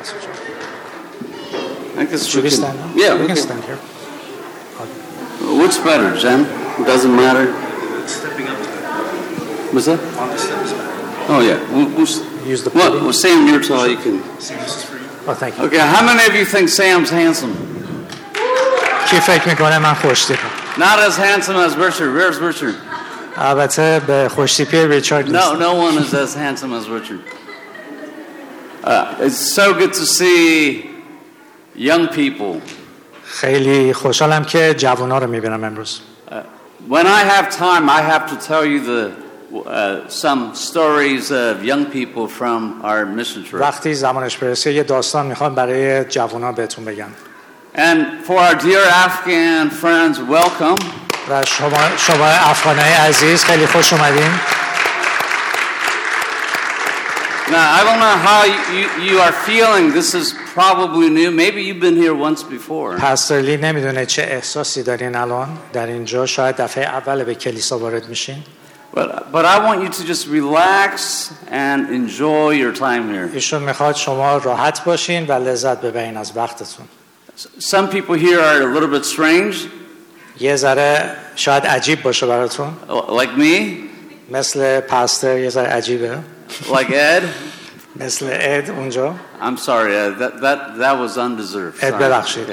I guess Should we stand? Yeah, we can okay. stand here. Which better, Jen? It doesn't matter. Stepping up What's that? on the steps. Oh yeah. Use the Well, podium. we'll Sam here so you can. See, this is for you. Oh, thank you. Okay, how many of you think Sam's handsome? کی فکر میکنه من خوشتیپم؟ Not as handsome as Richard. Where's Richard? البته به خوشتیپی ریچارد No, نیست. no one is as handsome as Richard. It's so good to see young people. خیلی خوشحالم که جوونا رو میبینم امروز. When I have time, I have to tell you some stories of young people from our mission trip. وقتی زمانش برسه یه داستان میخوام برای جوونا بهتون بگم. And for our dear Afghan friends, welcome. و شما افغانای عزیز خیلی خوش اومدین. Now, I don't know how you are feeling. This is probably new. Maybe you've been here once before. پاستور لی نمیدونه چه احساسی دارین الان در اینجا. شاید دفعه اول به کلیسا وارد میشین. But I want you to just relax and enjoy your time here. ایشون میخواد شما راحت باشین و لذت ببرین از وقتتون. Some people here are a little bit strange. یه ذره شاید عجیب باشه براتون. Like me. مثل پاستور یه ذره عجیبه. Like Ed. مثل اد اونجا. I'm sorry, that was undeserved. اد ببخشید.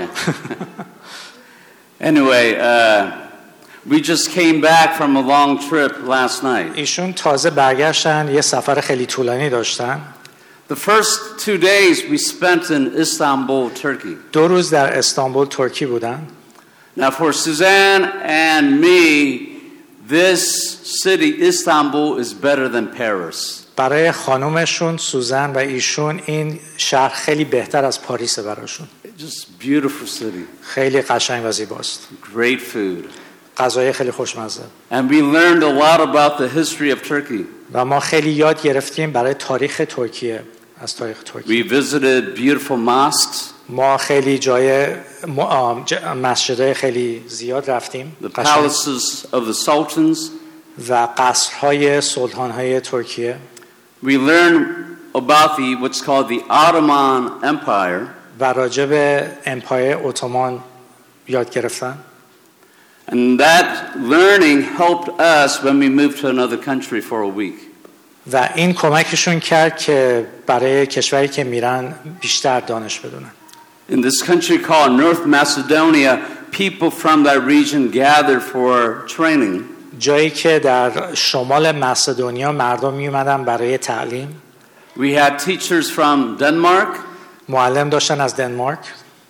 Anyway, we just came back from a long trip last night. ایشون تازه برگشتن یه سفر خیلی طولانی داشتن. The first 2 days we spent in Istanbul, Turkey. 2 روز در استانبول ترکی بودن. Now for Suzanne and me, this city, Istanbul, is better than Paris. برای خانومشون سوزن و ایشون این شهر خیلی بهتر از پاریسه براشون. Just beautiful city. خیلی قشنگ و زیباست. Great food. غذای خیلی خوشمزه. And we learned a lot about the history of Turkey. و ما خیلی یاد گرفتیم برای تاریخ ترکیه. از تاریخ ترکیه. We visited beautiful mosques. ما خیلی جای مسجدهای خیلی زیاد رفتیم. The palaces of the sultans. و قصرهای سلطانهای ترکیه. We learned about what's called the Ottoman Empire. و راجع به امپایر اتومان یاد گرفتن. And that learning helped us when we moved to another country for a week. و این کمکشون کرد که برای کشوری که میرن بیشتر دانش بدونن. In this country called North Macedonia, people from that region gathered for training. جایی که در شمال مسدونیا مردم می اومدن برای تعلیم. We had teachers from Denmark, معلم داشتن از دانمارک،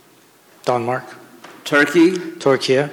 Turkey, ترکیه،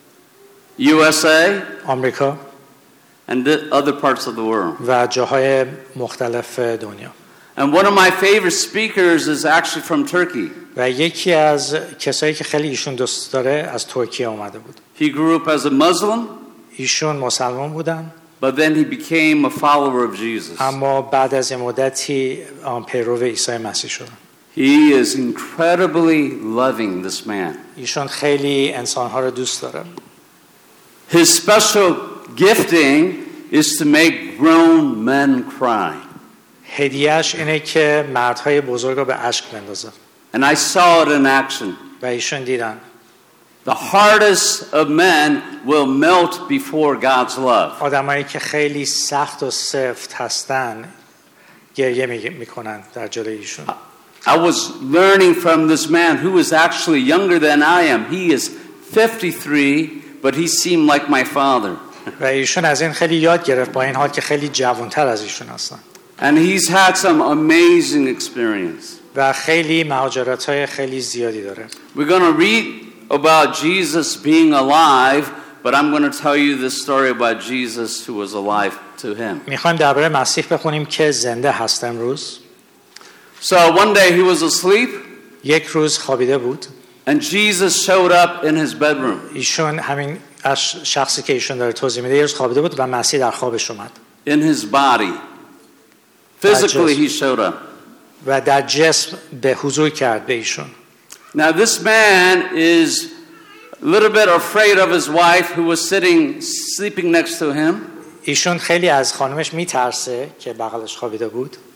USA, آمریکا and other parts of the world. و جاهای مختلف دنیا. And one of my favorite speakers is actually from Turkey. و یکی از کسایی که خیلی ایشون دوست داره از ترکیه اومده بود. He grew up as a Muslim. ایشون مسلمان بودن. But then he became a follower of Jesus. اما بعد از این مدتی پیرو عیسی مسیح شدن. He is incredibly loving, this man. ایشون خیلی انسانها رو دوست داره. His special gifting is to make grown men cry. هدیه‌اش اینه که مردهای بزرگ رو به اشک بندازه. And I saw it in action. و ایشون دیدن. The hardest of men will melt before God's love. آدمایی که خیلی سخت و سفت هستن گریه میکنن در جلوی ایشون. I was learning from this man who is actually younger than I am. He is 53, but he seemed like my father. و ایشون از این خیلی یاد گرفت با این حال که خیلی جوانتر از ایشون هستن. And he's had some amazing experience. و خیلی مهاجرت‌های خیلی زیادی داره. We're going to read about Jesus being alive, but I'm going to tell you this story about Jesus who was alive to him. میخوایم درباره مسیح بخونیم که زنده هست امروز. So one day he was asleep. یک روز خوابیده بود. And Jesus showed up in his bedroom. ایشون همین شخصی که ایشون داره توضیح میده یه روز خوابیده بود و مسیح در خوابش اومد. In his body. Physically he showed up. و در جسم به حضور کرد به ایشون. Now this man is a little bit afraid of his wife who was sleeping next to him. ایشون خیلی از خانمش میترسه که بغلش خوابیده بود.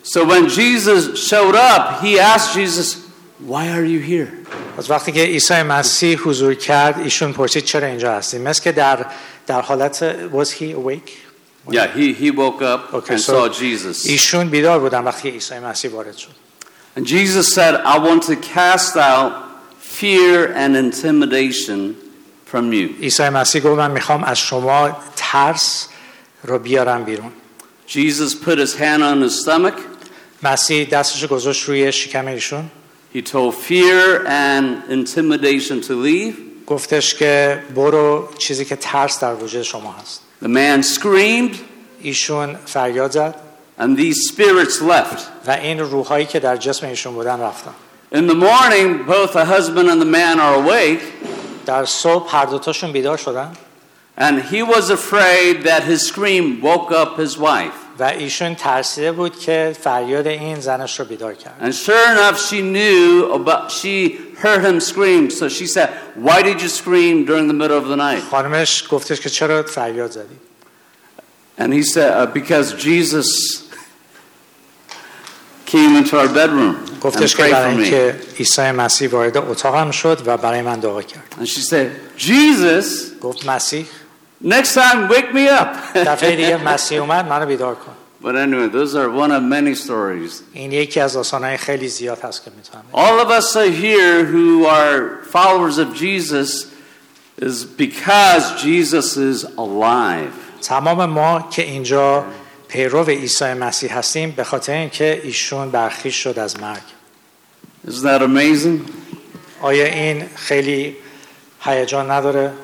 So when Jesus showed up, he asked Jesus, "Why are you here?" از وقتی که عیسی مسیح حضور کرد ایشون پرسید چرا اینجا هستی؟ مثل که در حالت was he awake? Yeah, he woke up Okay, and so saw Jesus. ایشون بیدار بودن وقتی عیسی مسیح وارد شد. And Jesus said, "I want to cast out fear and intimidation from you." عیسی مسیح گفت من میخوام از شما ترس رو بیارم بیرون. Jesus put his hand on his stomach. مسیح دستش گذاشت روی شکم ایشون. He told fear and intimidation to leave. گفتش که برو چیزی که ترس در وجود شما هست. The man screamed, ایشون فریاد زد and these spirits left. و این روحایی که در جسم ایشون بودن رفتن. In the morning, both the husband and the man are awake, در صبح هر دوتاشون بیدار شدن and he was afraid that his scream woke up his wife. و ایشون ترسیده بود که فریاد این زنش رو بیدار کرد. And sure enough, she heard him scream, so she said, "Why did you scream during the middle of the night?" خانمش گفتش که چرا فریاد زدی؟ And he said, "Because Jesus came into our bedroom and گفتش که prayed برای for me." اینکه عیسی مسیح وارد اتاقم شد و برای من دعا کرد. And she said, "Jesus, گفت مسیح next time wake me up." دفعه دیگه مسیح اومد منو بیدار کن. But anyway, those are one of many stories. این یکی از داستان‌های خیلی زیاد هست که میتونم. All of us are here who are followers of Jesus is because Jesus is alive. تمام ما که اینجا پیرو عیسی مسیح هستیم به خاطر اینکه ایشون برخیز شد از مرگ. Isn't that amazing? آیا این خیلی هیجان نداره؟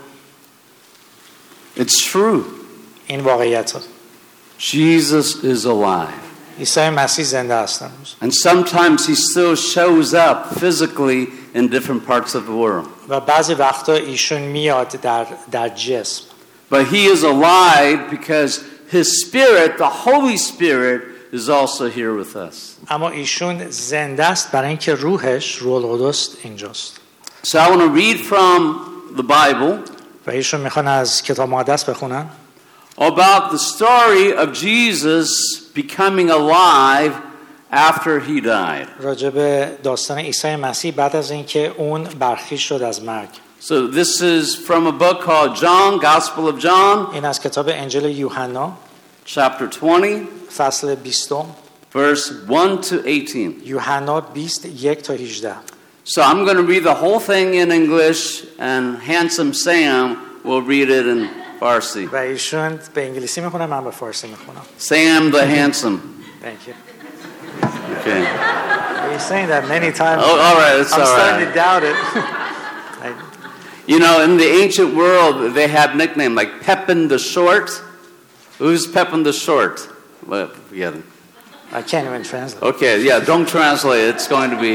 It's true. این واقعیت هست. Jesus is alive. عیسی مسیح زنده است. And sometimes he still shows up physically in different parts of the world. و بعضی وقتا ایشون میاد در جسم. But he is alive because his spirit, the Holy Spirit, is also here with us. اما ایشون زنده است برای اینکه روحش روح القدس اینجاست. So I want to read from the Bible و ایشون میخوان از کتاب مقدس بخونن about the story of Jesus becoming alive after he died. راجع به داستان عیسی مسیح بعد از اینکه اون برخیز شد از مرگ. So this is from a book called John, Gospel of John, این از کتاب انجیل یوحنا chapter 20, فصل 20 verse 1 to 18. یوحنا 21 تا 18. So I'm going to read the whole thing in English, and handsome Sam will read it in Farsi. و ایشون به انگلیسی میخونه من به فارسی میخونم. Sam the handsome. Thank you. Okay. You're saying that many times. Oh, all right, it's I'm all starting right. to doubt it. You know, in the ancient world, they have nicknames like Pepin the Short. Who's Pepin the Short? Well, forget it. I can't even translate. Okay, yeah, don't translate. It's going to be.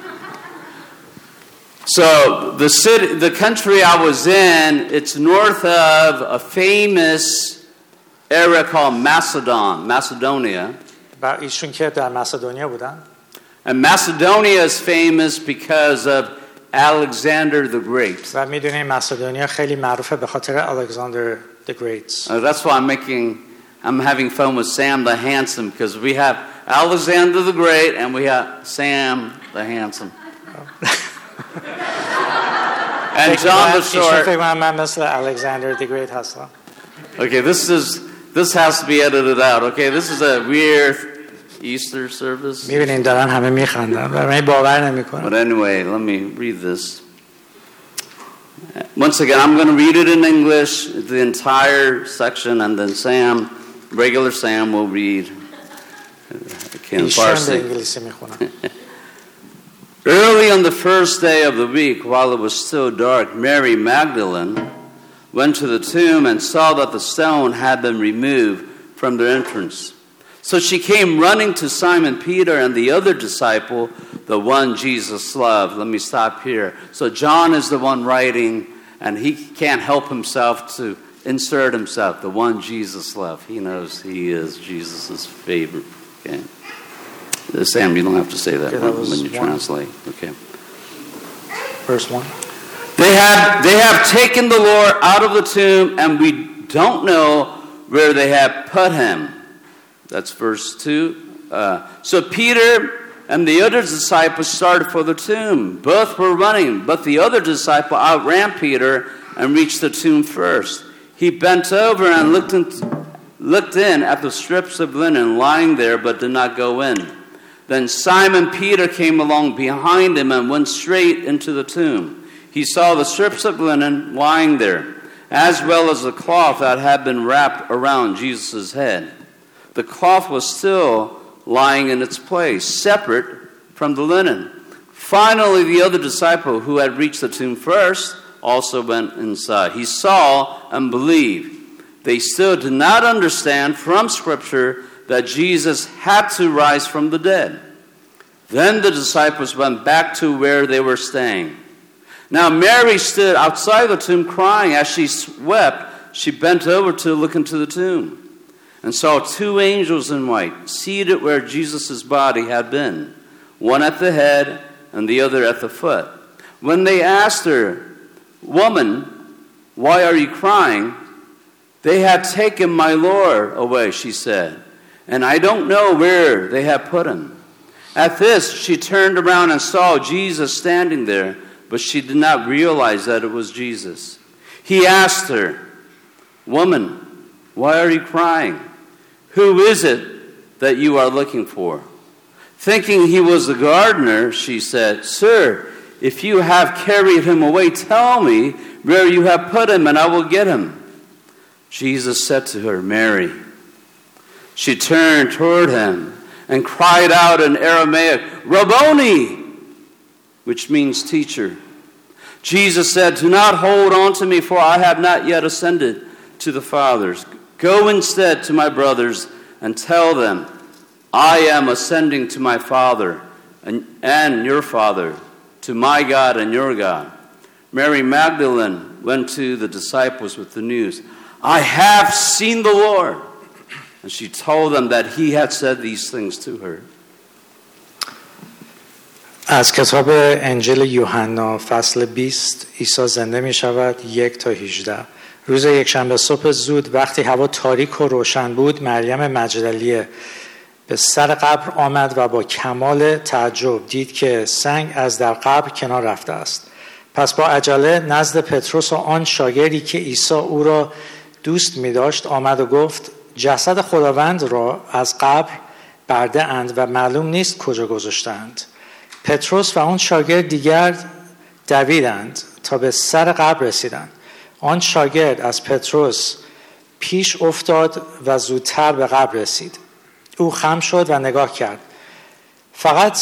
So the country I was in, it's north of a famous area called Macedonia. و ایشون که در مسدونیا بودن. And Macedonia is famous because of Alexander the Great. و میدونیم مسدونیا خیلی معروفه به خاطر الکساندر the Great. That's why I'm having fun with Sam the Handsome, because we have Alexander the Great and we have Sam the Handsome. And John the Short. من مثل الکساندر the Great هستم. Okay, this has to be edited out. Okay, this is a weird Easter service. میبینین دارن همه میخندن و من باور نمیکنم. But anyway, let me read this. Once again, I'm going to read it in English, the entire section, and then regular Sam will read in Farsi. Early on the first day of the week, while it was still dark, Mary Magdalene went to the tomb and saw that the stone had been removed from the entrance. So she came running to Simon Peter and the other disciple, the one Jesus loved. Let me stop here. So John is the one writing, and he can't help himself to insert himself, the one Jesus loved. He knows he is Jesus' favorite. Okay. Sam, you don't have to say that when you translate. Okay. Verse 1. They have taken the Lord out of the tomb, and we don't know where they have put him. That's verse 2 So Peter and the other disciple started for the tomb. Both were running, but the other disciple outran Peter and reached the tomb first. He bent over and looked in at the strips of linen lying there, but did not go in. Then Simon Peter came along behind him and went straight into the tomb. He saw the strips of linen lying there, as well as the cloth that had been wrapped around Jesus' head. The cloth was still lying in its place, separate from the linen. Finally, the other disciple who had reached the tomb first also went inside. He saw and believed. They still did not understand from Scripture that Jesus had to rise from the dead. Then the disciples went back to where they were staying. Now Mary stood outside the tomb crying. As she wept, she bent over to look into the tomb and saw 2 angels in white seated where Jesus' body had been, one at the head and the other at the foot. When they asked her, "Woman, why are you crying?" "They have taken my Lord away," she said, "and I don't know where they have put him." At this, she turned around and saw Jesus standing there, but she did not realize that it was Jesus. He asked her, "Woman, why are you crying? Who is it that you are looking for?" Thinking he was the gardener, she said, "Sir, if you have carried him away, tell me where you have put him, and I will get him." Jesus said to her, "Mary." She turned toward him and cried out in Aramaic, "Rabboni," which means teacher. Jesus said, "Do not hold on to me, for I have not yet ascended to the Father. Go instead to my brothers and tell them, I am ascending to my Father and your Father, to my God and your God." Mary Magdalene went to the disciples with the news, "I have seen the Lord." And she told them that he had said these things to her. از کتاب انجیل یوحنا فصل 20 عیسی زنده می شود 1 تا 18. روز یکشنبه صبح زود وقتی هوا تاریک و روشن بود، مریم مجدلیه به سر قبر آمد و با کمال تعجب دید که سنگ از در قبر کنار رفته است. پس با عجله نزد پتروس و آن شاگردی که عیسی او را دوست می داشت آمد و گفت: جسد خداوند را از قبر برده اند و معلوم نیست کجا گذاشتند. پتروس و آن شاگرد دیگر دویدند تا به سر قبر رسیدند. آن شاگرد از پتروس پیش افتاد و زودتر به قبر رسید. او خم شد و نگاه کرد. فقط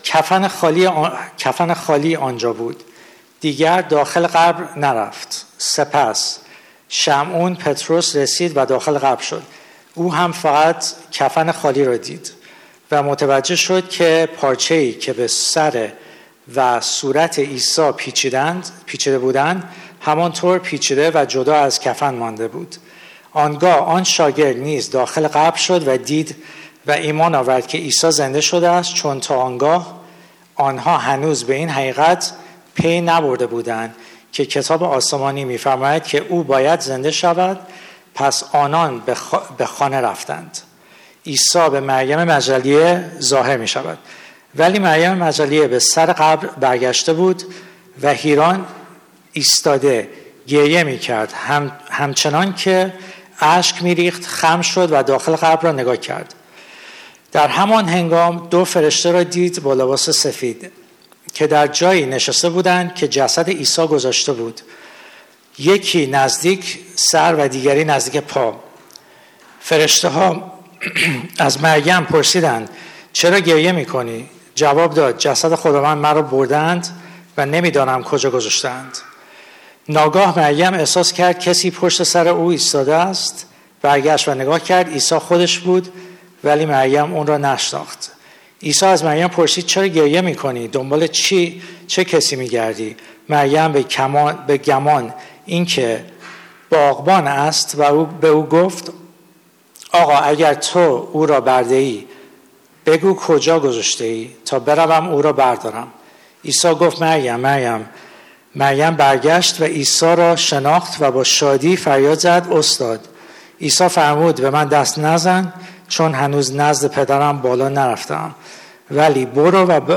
کفن خالی آنجا بود. دیگر داخل قبر نرفت. سپس شمعون پتروس رسید و داخل قبر شد. او هم فقط کفن خالی را دید و متوجه شد که پارچه‌ای که به سر و صورت عیسی پیچیده بودند همانطور پیچیده و جدا از کفن مانده بود. آنگاه آن شاگرد نیز داخل قبر شد و دید و ایمان آورد که عیسی زنده شده است، چون تا آنگاه آنها هنوز به این حقیقت پی نبرده بودند که کتاب آسمانی می‌فرماید که او باید زنده شود. پس آنان به خانه رفتند. عیسی به مریم مجدلیه ظاهر می شود. ولی مریم مجدلیه به سر قبر برگشته بود و حیران ایستاده گریه می کرد. همچنان که اشک می ریخت خم شد و داخل قبر را نگاه کرد. در همان هنگام 2 فرشته را دید با لباس سفید که در جایی نشسته بودند که جسد عیسی گذاشته بود. یکی نزدیک سر و دیگری نزدیک پا. فرشته ها از مریم پرسیدند: چرا گریه میکنی؟ جواب داد: جسد خداوند مرا بردند و نمیدانم کجا گذاشتند. ناگاه مریم احساس کرد کسی پشت سر او ایستاده است. برگشت و نگاه کرد. عیسی خودش بود، ولی مریم اون را نشناخت. عیسی از مریم پرسید: چرا گریه میکنی؟ دنبال چه کسی میگردی؟ مریم به گمان اینکه باغبان است و او به او گفت: آقا اگر تو او را برده ای بگو کجا گذاشته ای تا بروم او را بردارم. عیسی گفت: مریم. مریم برگشت و عیسی را شناخت و با شادی فریاد زد: استاد. عیسی فرمود: به من دست نزن، چون هنوز نزد پدرم بالا نرفتم. ولی برو و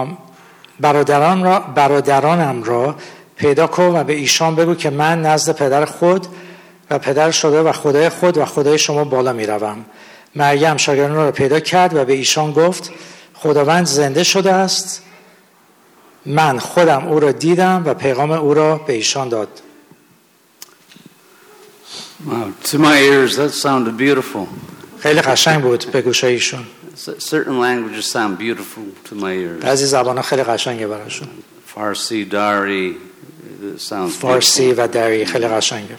برادرانم را پیدا کن و به ایشان بگو که من نزد پدر خود و پدر شده و خدای خود و خدای شما بالا می روم. مریم شاگردان را پیدا کرد و به ایشان گفت خداوند زنده شده است. من خودم او را دیدم و پیغام او را به ایشان داد. Wow, to my ears, that sounded beautiful. خیلی قشنگ بود به گوشای ایشون. Certain languages sound beautiful to my ears. بعضی زبان‌ها خیلی قشنگه براشون. Farsi, Dari, it sounds فارسی و دری خیلی قشنگه.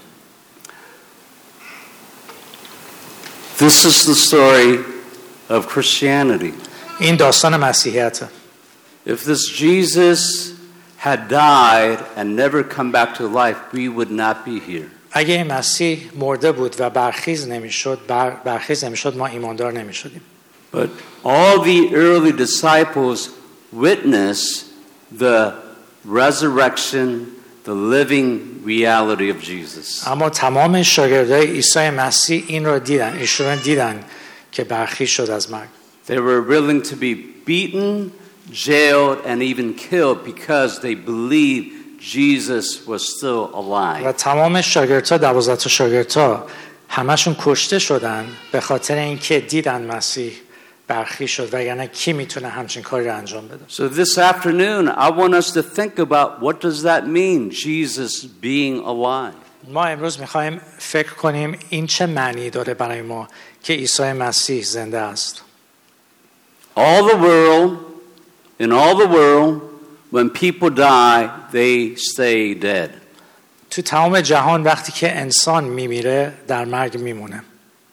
This is the story of Christianity. این داستان مسیحیته. If this Jesus had died and never come back to life, we would not be here. اگه این مسیح مرده بود و برخیز نمیشد ما ایماندار نمیشدیم. But all the early disciples witnessed the resurrection, the living reality of Jesus. اما تمام شاگردای عیسی مسیح این رو دیدن، ایشون دیدن که برخیز شد از مرگ. They were willing to be beaten, jailed, and even killed because they believed Jesus was still alive. و تمام شاگردها 12 تا شاگردها همشون کشته شدن به خاطر اینکه دیدن مسیح برخیز شد وگرنه کی میتونه همچین کاری رو انجام بده. So this afternoon I want us to think about what does that mean, Jesus being alive. ما امروز میخوایم فکر کنیم این چه معنی داره برای ما که عیسی مسیح زنده است. In all the world, when people die, they stay dead. تو تمام جهان وقتی که انسان میمیره در مرگ میمونه.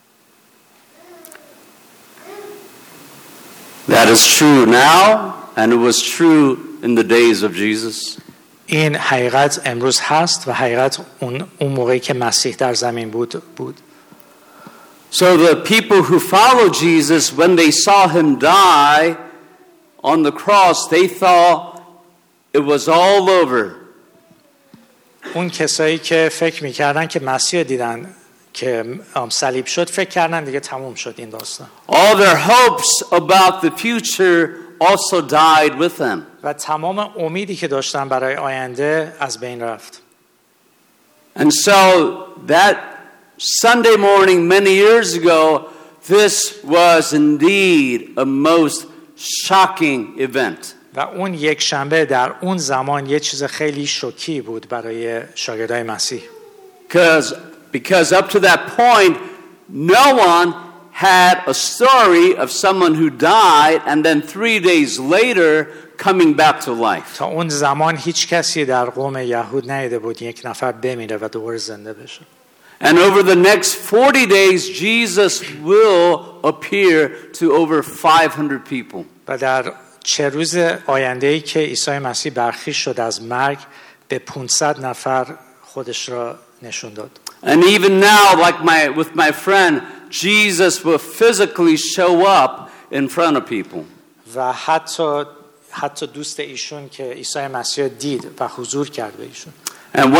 That is true now, and it was true in the days of Jesus. این حقیقت امروز هست و حقیقت اون موقعی که مسیح در زمین بود. So the people who followed Jesus, when they saw him die on the cross, they thought it was all over. اون کسایی که فکر میکردن که مسیح دیدن که صلیب شد فکر کردن دیگه تموم شد این داستان. All their hopes about the future also died with them. و تمام امیدی که داشتن برای آینده از بین رفت. And so that Sunday morning many years ago, this was indeed a most shocking event. و اون یک شنبه در اون زمان یه چیز خیلی شوکی بود برای شاگردای مسیح. Because up to that point, no one had a story of someone who died and then 3 days later coming back to life. تا اون زمان هیچ کسی در قوم یهود ندیده بود یک نفر بمیره و دوباره زنده بشه. And over the next 40 days, Jesus will appear to over 500 people. و در چه روز آینده‌ای که عیسی مسیح برخیز شد از مرگ به 500 نفر خودش را نشون داد. And even now, with my friend, Jesus will physically show up in front of people. و حتی دوست ایشون که عیسی مسیح دید و حضور کرد به ایشون. And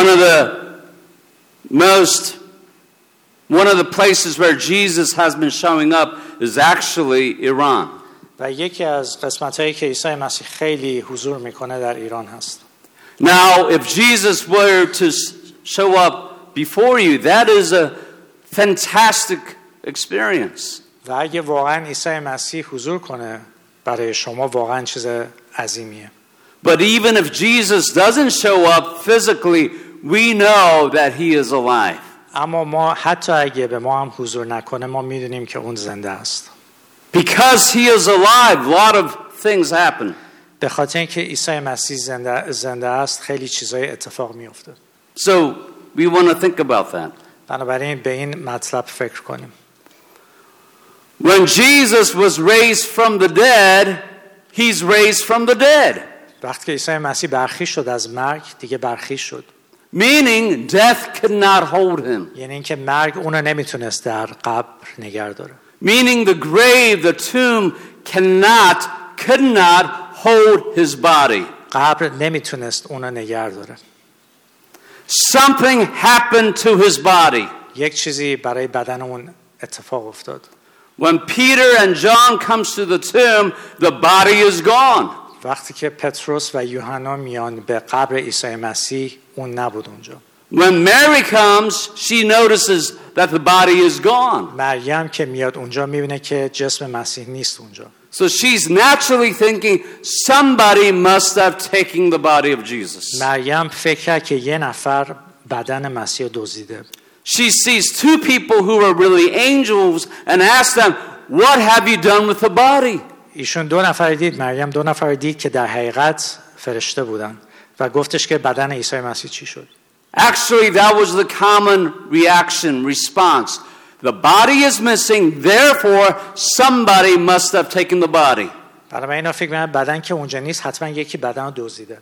one of the places where Jesus has been showing up is actually Iran. و یکی از قسمت‌هایی که عیسی مسیح خیلی حضور میکنه در ایران هست. Now, if Jesus were to show up before you, that is a fantastic experience. و اگه واقعا عیسی مسیح حضور کنه برای شما واقعا چیز عظیمیه. But even if Jesus doesn't show up physically, we know that he is alive. اما ما حتی اگه به ما هم حضور نکنه ما میدونیم که اون زنده است. Because he is alive, a lot of things happen. به خاطر اینکه عیسی مسیح زنده است خیلی چیزای اتفاق میفته. So we want to think about that. بنابراین به این مطلب فکر کنیم. When Jesus was raised from the dead, he's raised from the dead. وقتی که عیسی مسیح برخیز شد از مرگ دیگه برخیز شد. Meaning death could not hold him. یعنی اینکه مرگ اونو نمیتونست در قبر نگه داره. Meaning the grave, the tomb could not hold his body. قبر نمیتونست اونو نگه داره. Something happened to his body. یک چیزی برای بدن اون اتفاق افتاد. When Peter and John comes to the tomb, the body is gone. وقتی که پتروس و یوحنا میان به قبر عیسی مسیح اون نبود اونجا. When Mary comes, she notices that the body is gone. مریم که میاد اونجا میبینه که جسم مسیح نیست اونجا. So she's naturally thinking somebody must have taken the body of Jesus. مریم فکر کرد که یه نفر بدن مسیح دزدیده. She sees two people who are really angels and asks them, "What have you done with the body?" ایشون دو نفر دید، مریم دو نفر دید که در حقیقت فرشته بودن و گفتش که بدن عیسی مسیح چی شد. Actually, that was the common reaction, response. The body is missing, therefore somebody must have taken the body. برای اینا فکر می‌کنن بدن که اونجا نیست حتما یکی بدن رو دزدیده.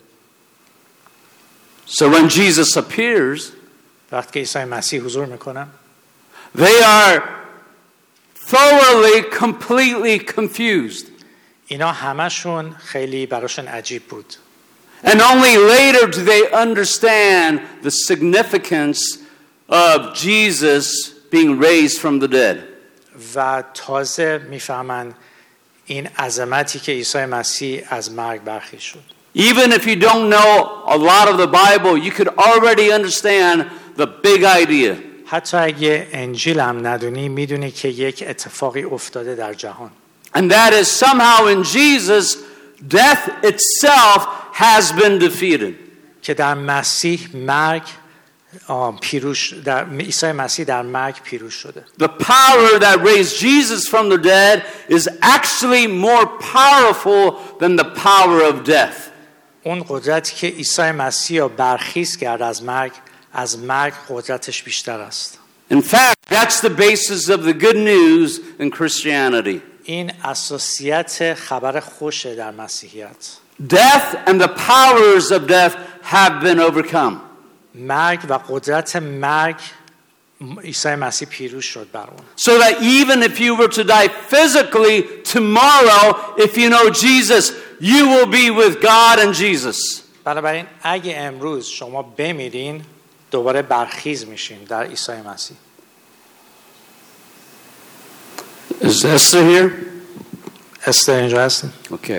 So when Jesus appears, وقتی که عیسی مسیح حضور میکنه they are thoroughly, completely confused. اینا همشون خیلی براشون عجیب بود. And only later do they understand the significance of Jesus being raised from the dead. و تازه میفهمن این عظمتی که عیسی مسیح از مرگ برخیست شد. Even if you don't know a lot of the Bible, you could already understand the big idea. حتی اگه انجیل هم ندونی میدونی که یک اتفاقی افتاده در جهان. And that is somehow in Jesus, death itself has been defeated. که در مسیح مرگ پیروز در عیسی مسیح در مرگ پیروز شده. The power that raised Jesus from the dead is actually more powerful than the power of death. اون قدرتی که عیسی مسیح رو برخیز کرد از مرگ قدرتش بیشتر است. In fact, that's the basis of the good news in Christianity. این اساسیت خبر خوشه در مسیحیت. Death and the powers of death have been overcome. مرگ و قدرت مرگ عیسی مسیح پیروز شد بر اون. So that even if you were to die physically tomorrow, if you know Jesus, you will be with God and Jesus. بنابراین اگه امروز شما بمیرین دوباره برخیز میشیم در عیسی مسیح. Is Esther here? استر اینجا هستین؟ Okay.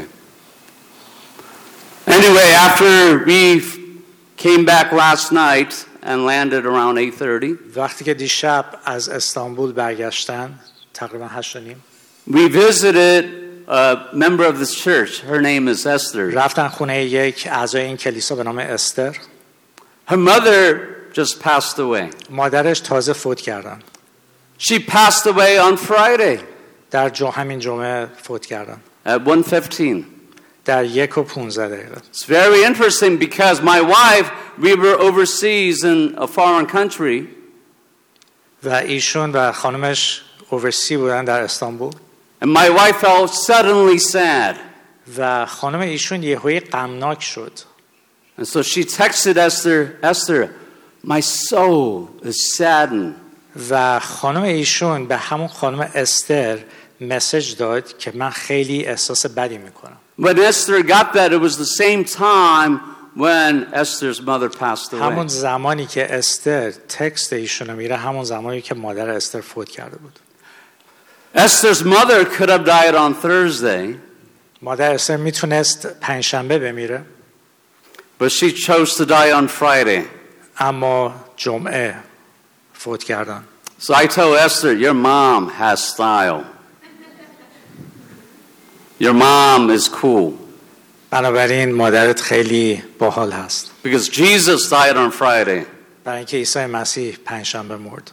Anyway, after we came back last night and landed around 8:30, وقتی که دیشب از استانبول برگشتن تقریبا 8:30 we visited a member of this church. Her name is Esther. رفتن خونه یک اعضای این کلیسا به نام استر. Her mother just passed away. مادرش تازه فوت کردن. She passed away on Friday در همین جمعه فوت کردن. at 1:15. در 1:15. It's very interesting because my wife, we were overseas in a foreign country. و ایشون و خانمش اوورسی بودن در استانبول. And my wife felt suddenly sad. و خانم ایشون یهویی غمناک شد. And so she texted Esther, my soul is saddened. و خانم ایشون به همون خانم استر مسیج داد که من خیلی احساس بدی میکنم. When Esther got that, it was the same time when Esther's mother passed away. همون زمانی که استر تکست ایشونو میره همون زمانی که مادر استر فوت کرده بود. Esther's mother could have died on Thursday, مادر استر میتونست پنجشنبه بمیره. but she chose to die on Friday. اما جمعه فوت کردن. So I told Esther, your mom has style. Your mom is cool. بنابراین مادرت خیلی باحال هست. Because Jesus died on Friday. برای اینکه عیسی مسیح پنجشنبه مرد.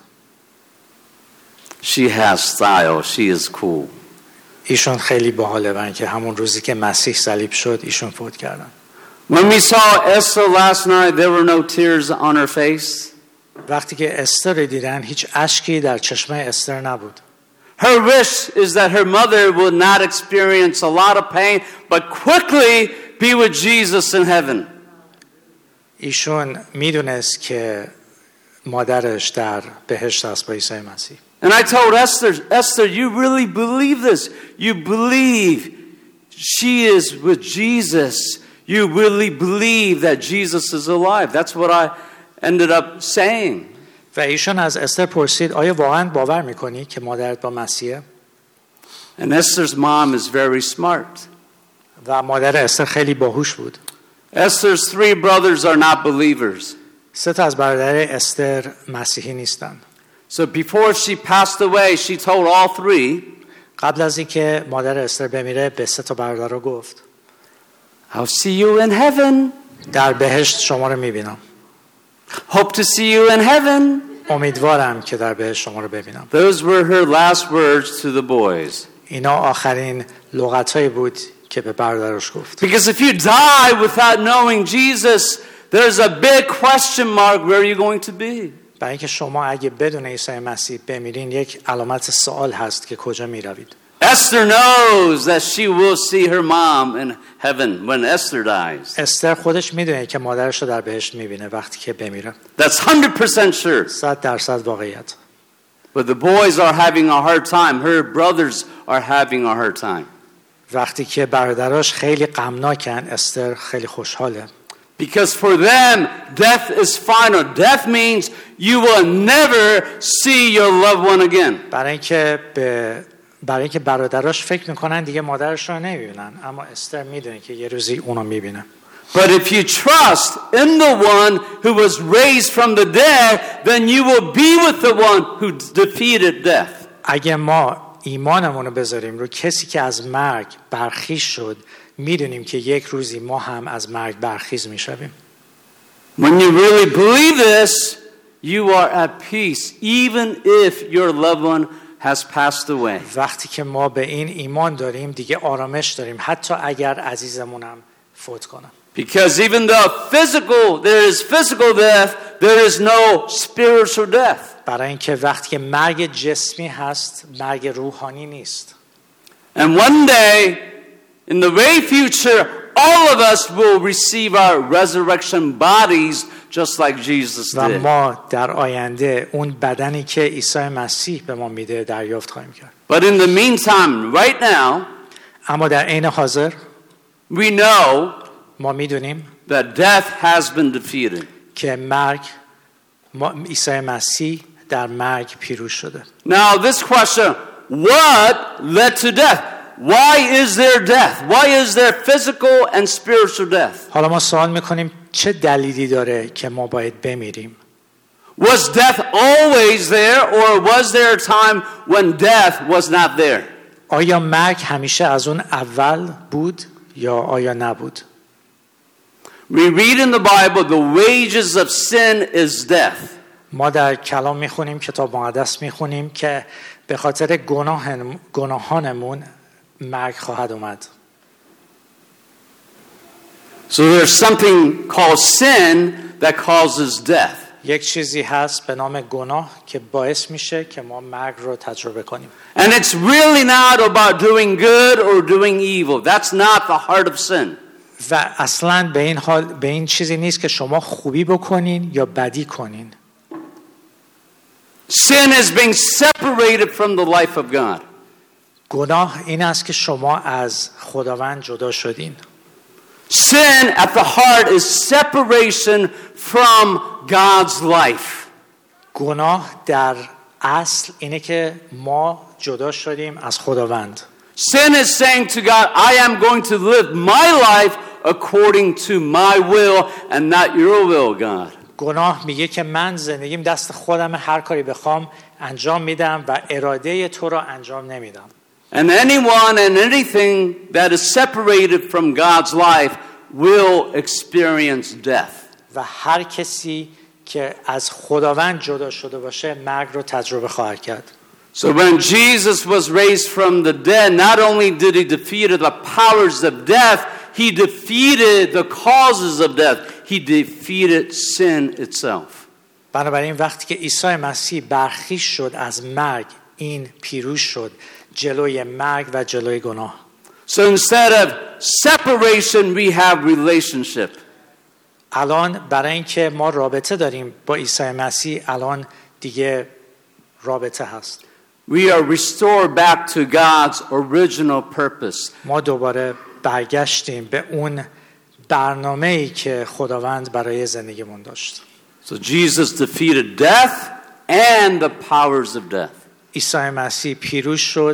She has style. She is cool. ایشون خیلی باحاله برای اینکه همون روزی که مسیح صلیب شد ایشون فوت کردن. When we saw Esther last night, there were no tears on her face. وقتی که استر دیدن هیچ اشکی در چشمه استر نبود. Her wish is that her mother would not experience a lot of pain, but quickly be with Jesus in heaven. ایشون میدونست که مادرش در بهشت است با عیسی مسیح. And I told Esther, you really believe this? You believe she is with Jesus. You really believe that Jesus is alive. That's what I ended up saying. و ایشون از استر پرسید آیا واقعا باور میکنی که مادرت با مسیحه؟ And Esther's mom is very smart. و مادر استر خیلی باهوش بود. Esther's 3 brothers are not believers. 3 تا از برادر استر مسیحی نیستن. So before she passed away, she told all 3, قبل از اینکه مادر استر بمیره به 3 تا برادر رو گفت I'll see you in heaven. در بهشت شما رو میبینم. Hope to see you in heaven. امیدوارم که در بهشت شما رو ببینم. Those were her last words to the boys. اینا آخرین لغتایی بود که به برادرش گفت. Because if you die without knowing Jesus, there's a big question mark where are you going to be? برای اینکه شما اگه بدون عیسی مسیح بمیرین یک علامت سوال هست که کجا میروید. Esther knows that she will see her mom in heaven when Esther dies. استر خودش میدونه که مادرش رو در بهشت میبینه وقتی که بمیره. That's 100% sure. 100% واقعیت. But the boys are having a hard time. Her brothers are having a hard time. وقتی که برادراش خیلی غمناکن استر خیلی خوشحاله. Because for them, death is final. Death means you will never see your loved one again. برای اینکه برادراش فکر میکنن دیگه مادرش رو نمیبینن، اما استر میدونه که یه روزی اونو میبینه. But if you trust in the one who was raised from the dead, then you will be with the one who defeated death. اگه ما ایمانمون رو بذاریم رو کسی که از مرگ برخیز شد، میدونیم که یک روزی ما هم از مرگ برخیز میشویم. When you really believe this, you are at peace, even if your loved one has passed away. وقتی که ما به این ایمان داریم دیگه آرامش داریم حتی اگر عزیزمونم فوت کنه. Because even though there is physical death, there is no spiritual death. برای اینکه وقتی که مرگ جسمی هست مرگ روحانی نیست. And one day in the very future, all of us will receive our resurrection bodies just like Jesus و did. ما در آینده اون بدنی که عیسی مسیح به ما میده دریافت خواهیم کرد. But in the meantime, right now, اما در عین حاضر we know ما میدونیم that death has been defeated. که عیسی مسیح در مرگ پیروز شده. Now this question, what led to death? Why is there death? Why is there physical and spiritual death? حالا ما سوال میکنیم چه دلیلی داره که ما باید بمیریم؟ Was death always there, or was there a time when death was not there? آیا مرگ همیشه از اون اول بود یا آیا نبود؟ We read in the Bible, the wages of sin is death. ما در کلام میخونیم، کتاب مقدس میخونیم که به خاطر گناهانمون مرگ خواهد اومد. So there's something called sin that causes death. یک چیزی هست به نام گناه که باعث میشه که ما مرگ رو تجربه کنیم. And it's really not about doing good or doing evil. That's not the heart of sin. و اصلاً به این چیزی نیست که شما خوبی بکنین یا بدی کنین. Sin is being separated from the life of God. گناه این است که شما از خداوند جدا شدین. Sin at the heart is separation from God's life. گناه در اصل اینه که ما جدا شدیم از خداوند. Sin is saying to God, I am going to live my life according to my will and not your will, God. گناه میگه که من زندگیم دست خودم، هر کاری بخوام انجام میدم و اراده تو رو انجام نمیدم. And anyone and anything that is separated from God's life will experience death. و هر کسی که از خداوند جدا شده باشه مرگ رو تجربه خواهد کرد. So when Jesus was raised from the dead, not only did he defeat the powers of death, he defeated the causes of death. He defeated sin itself. بنابراین وقتی که عیسی مسیح برخیز شد از مرگ، این پیروز شد جلوی مرگ و جلوی گناه. So instead of separation, we have relationship. الان برای اینکه ما رابطه داریم با عیسی مسیح، الان دیگه رابطه هست. We are restored back to God's original purpose. ما دوباره برگشتیم به اون برنامه‌ای که خداوند برای زندگیمون داشت. So Jesus defeated death and the powers of death. عیسی مسیح پیروز شد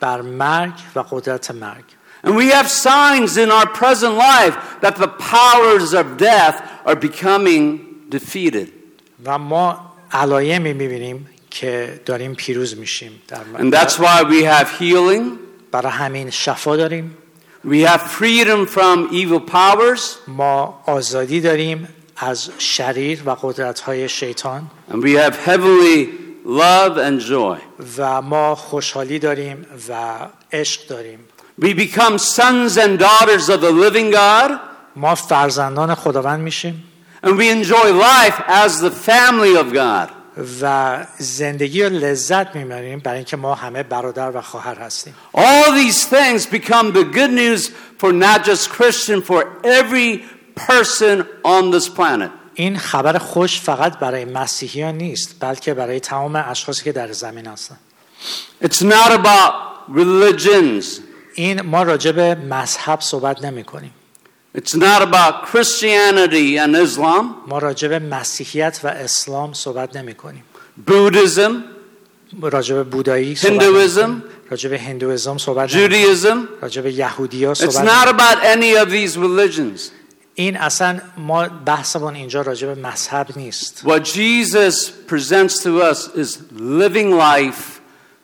بر مرگ و قدرت مرگ. And we have signs in our present life that the powers of death are becoming defeated. و ما علایمی می‌بینیم که داریم پیروز میشیم در And that's why we have healing. برای همین شفا داریم. We have freedom from evil powers. ما آزادی داریم از شریر و قدرت‌های شیطان. And we have heavenly love and joy. و ما خوشحالی داریم و عشق داریم. We become sons and daughters of the living God. ما فرزندان خداوند میشیم. And we enjoy life as the family of God. و زندگی رو لذت میبریم برای اینکه ما همه برادر و خواهر هستیم. All these things become the good news for not just Christian, for every person on this planet. این خبر خوش فقط برای مسیحیان نیست بلکه برای تمام اشخاصی که در زمین هستند. It's not about religions. این ما راجع به مذهب صحبت نمی کنیم. It's not about Christianity and Islam. ما راجع به مسیحیت و اسلام صحبت نمی کنیم. Buddhism, راجع به بودایی صحبت Hinduism, راجع به هندویسم صحبت نمی کنیم. Judaism. راجع به یهودی‌ها It's صحبت not about any of these religions. این اصلا ما بحثمون اینجا راجع به مذهب نیست. What Jesus presents to us is living life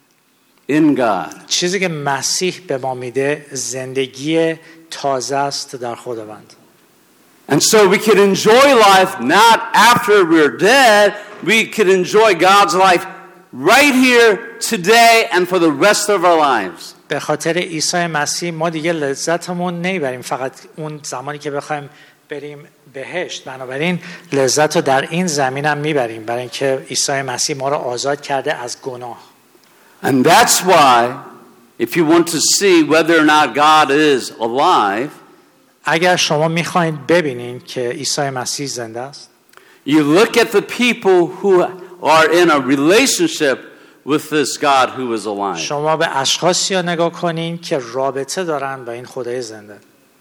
in God. چیزی که مسیح به ما میده زندگی تازه است در خداوند. And so we can enjoy life not after we're dead. We can enjoy God's life right here today and for the rest of our lives. به خاطر عیسی مسیح ما دیگه لذتمون نمیبریم فقط اون زمانی که بخوایم بریم بهشت. بنابراین لذت رو در این زمین هم میبریم برای اینکه عیسی مسیح ما رو آزاد کرده از گناه. And that's why if you want to see whether or not God is alive, اگر شما میخواین ببینین که عیسی مسیح زنده است، you look at the people who are in a relationship with this God who is alive. شما به اشخاصی رو نگاه کنین که رابطه دارن با این خدای زنده.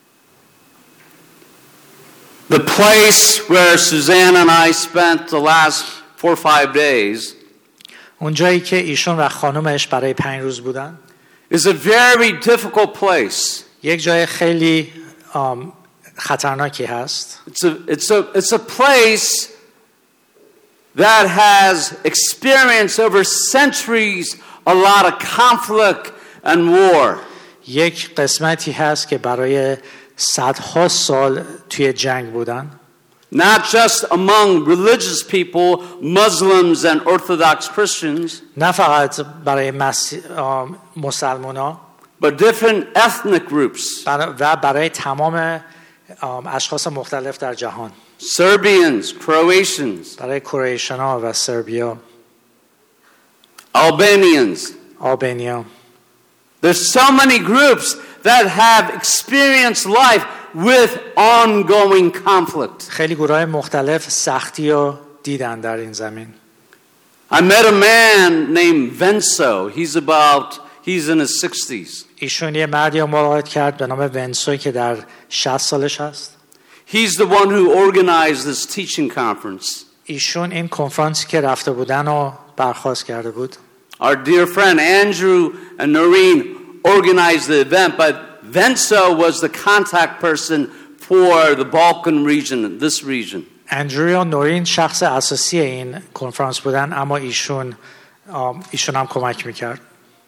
The place where Suzanne and I spent the last 4 or 5 days اون جایی که ایشون و خانومش برای 5 روز بودن is a very difficult place. یک جای خیلی خطرناکی هست. It's a place that has experienced over centuries a lot of conflict and war. یک قسمتی هست که برای صدها سال توی جنگ بودن. Not just among religious people, Muslims and Orthodox Christians, نه فقط برای مسلمان‌ها but different ethnic groups. و برای تمام اشخاص مختلف در جهان. Serbians, Croatians, برای کرواتی‌ها و سربیا. Albanians. آلبانیا. There's so many groups that have experienced life with ongoing conflict. خیلی گروه‌های مختلف سختی رو دیدن در این زمین. I met a man named Venso. He's in his 60s. ایشون یه مردی رو ملاقات کرد به نام ونسو که در 60 سالش هست. He's the one who organized this teaching conference. ایشون این کنفرانسی که رفته بودن رو برخواست کرده بود. Our dear friend Andrew and Noreen organized the event, but Venso was the contact person for the Balkan region, this region. اندرو و نورین شخص اساسی این کنفرانس بودن اما ایشون هم کمک میکرد.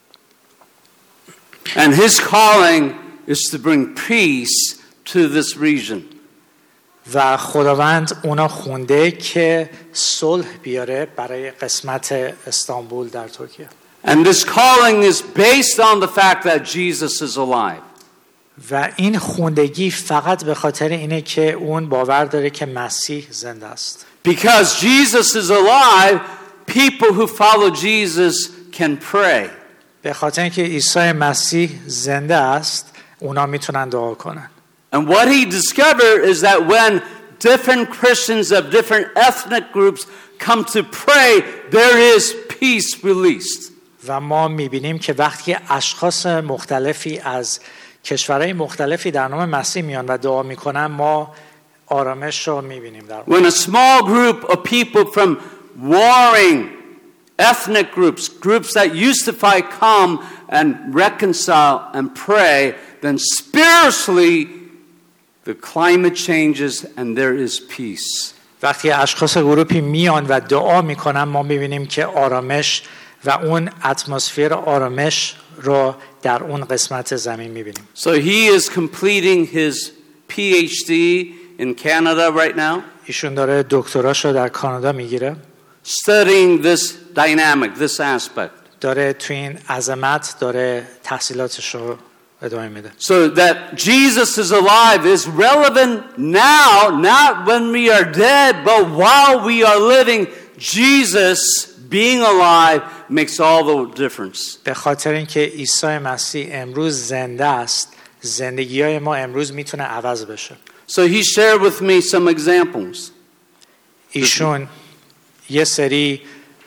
And his calling is to bring peace to this region. و خداوند اونا خونده که صلح بیاره برای قسمت استانبول در ترکیه. And this calling is based on the fact that Jesus is alive. و این خوندگی فقط به خاطر اینه که اون باور داره که مسیح زنده است. Because Jesus is alive, people who follow Jesus can pray. به خاطر اینکه عیسی مسیح زنده است، اونا میتونن دعا کنن. And what he discovered is that when different Christians of different ethnic groups come to pray, there is peace released. و ما میبینیم که وقتی اشخاص مختلفی از کشورهای مختلفی در نام مسیح میان و دعا میکنن ما آرامش رو میبینیم در When a small group of people from warring ethnic groups that used to fight come and reconcile and pray, then spiritually the climate changes and there is peace. وقتی اشخاص گروپی میان و دعا میکنن ما میبینیم که آرامش و اون اتمسفر آرامش رو در اون قسمت زمین میبینیم. So he is completing his PhD in Canada right now. ایشون داره دکتراشو در کانادا میگیره. Studying this dynamic, this aspect. داره تو این عظمت داره تحصیلاتشو ادامه میده. So that Jesus is alive is relevant now, not when we are dead, but while we are living. Jesus being alive makes all the difference. به خاطر اینکه عیسی مسیح امروز زنده است، زندگی‌های ما امروز میتونه عوض بشه. So he shared with me some examples. ایشون یه سری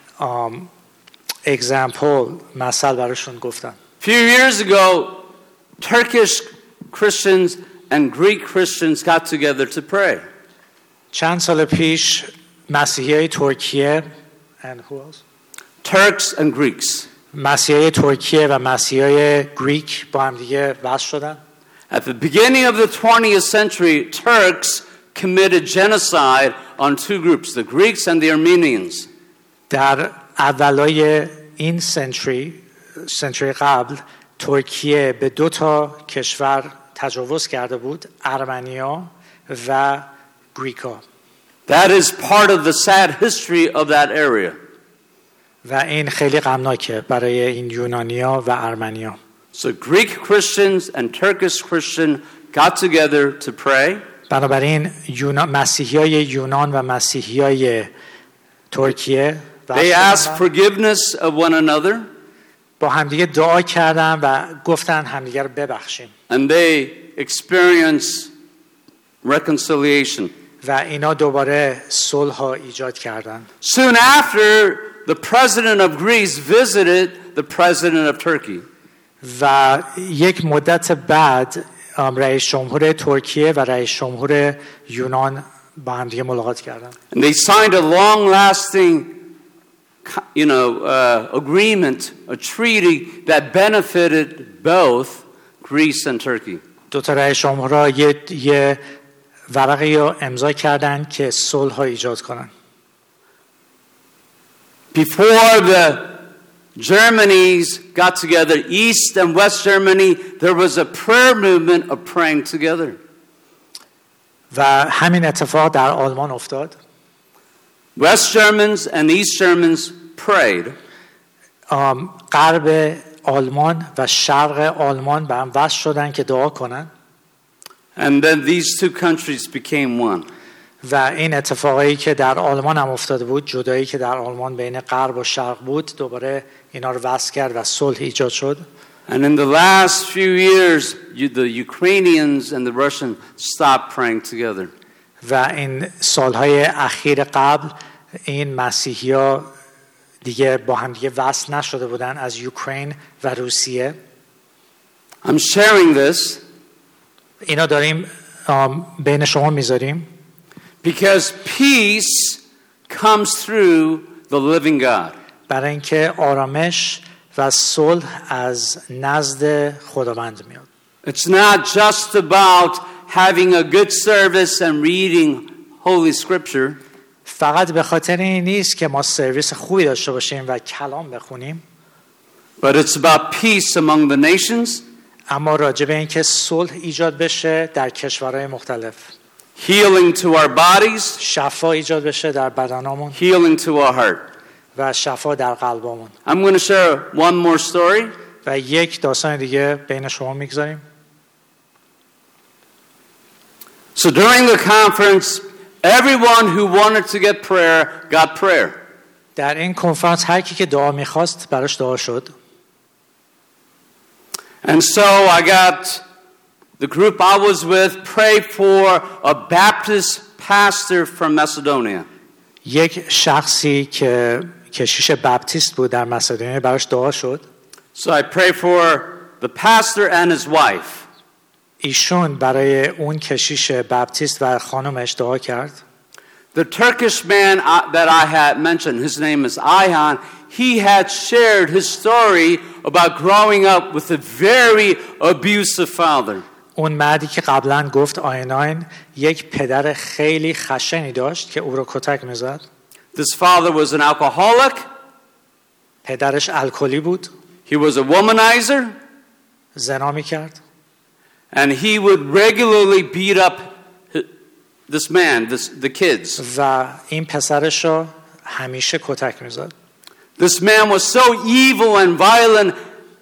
example مثال براشون گفتن. A few years ago, Turkish Christians and Greek Christians got together to pray. چند سال پیش مسیحیای ترکیه and who else? Turks and Greeks. مسیحیای ترکیه و مسیحیای گریک با هم دیگه وصل شدن. At the beginning of the 20th century, Turks committed genocide on two groups, the Greeks and the Armenians. در اولای این سنچری قبل ترکیه به دو تا کشور تجاوز کرده بود، ارمنیا و گریکا. That is part of the sad history of that area. و این خیلی غمناکه برای این یونانیا و ارمنیا. So Greek Christians and Turkish Christians got together to pray. بنابراین مسیحیای یونان و مسیحیای ترکیه They asked forgiveness of one another. با همدیگه دعا کردن و گفتن همدیگه رو ببخشیم. And they experienced reconciliation. و اینا دوباره صلح ها ایجاد کردن. Soon after, the president of Greece visited the president of Turkey. و یک muddat بعد رئیس جمهور ترکیه و رئیس جمهور یونان با هم دیگه ملاقات کردن. And they signed a long-lasting, agreement, a treaty that benefited both Greece and Turkey. دو تا رئیس جمهورها یه ورقی رو امضا کردن که صلح ها ایجاد کنن. Before the Germany's got together, East and West Germany, there was a prayer movement of praying together. و همین اتفاق در آلمان افتاد. West Germans and East Germans prayed. غرب آلمان و شرق آلمان به هم وصل شدن که دعا کنن. And then these two countries became one. و این اتفاقی که در آلمان هم افتاده بود، جدایی که در آلمان بین غرب و شرق بود، دوباره اینا رو وصل کرد و صلح ایجاد شد. And in the last few years, the Ukrainians and the Russians stopped praying together. و این سالهای اخیر قبل این مسیحی‌ها دیگه با هم دیگه وصل نشده بودن از اوکراین و روسیه. I'm sharing this اینا داریم بین شما میذاریم because peace comes through the living God. برای اینکه آرامش و صلح از نزد خداوند میاد. It's not just about having a good service and reading Holy Scripture. فقط به خاطر این نیست که ما سرویس خوبی داشته باشیم و کلام بخونیم. But it's about peace among the nations. اما راجع به اینکه صلح ایجاد بشه در کشورهای مختلف. Healing to our bodies. شفا ایجاد بشه در بدنامون. Healing to our heart. و شفا در قلبمون. I'm going to share one more story. و یک داستان دیگه بین شما میگذاریم. So during the conference, everyone who wanted to get prayer got prayer. در این کنفرانس هر کی که دعا میخواست براش دعا شد. And so I got the group I was with pray for a Baptist pastor from Macedonia. یک شخصی که کشیش بپتیست بود در مسدونیا براش دعا شد. So I prayed for the pastor and his wife. ایشون برای اون کشیش بپتیست و خانمش دعا کرد. The Turkish man that I had mentioned, his name is Ayhan, he had shared his story about growing up with a very abusive father. اون مردی که قبلا گفت آیناین یک پدر خیلی خشنی داشت که او رو کتک میزد. This father was an alcoholic. پدرش الکلی بود. He was a womanizer. زنا میکرد. And he would regularly beat up this man, the kids. و این پسرش رو همیشه کتک میزد. This man was so evil and violent.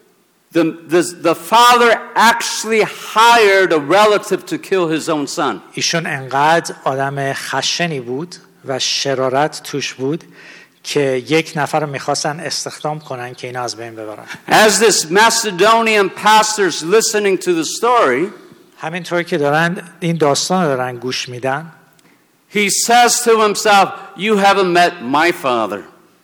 The father actually hired a relative to kill his own son. ایشون انقدر آدم خشنی بود و شرارت توش بود که یک نفر رو میخواستن استخدام کنن که اینا از بین ببرن. As this Macedonian pastor's listening to the story, همینطور که دارن این داستان دارن گوش میدن, he says to himself, "You haven't met my father.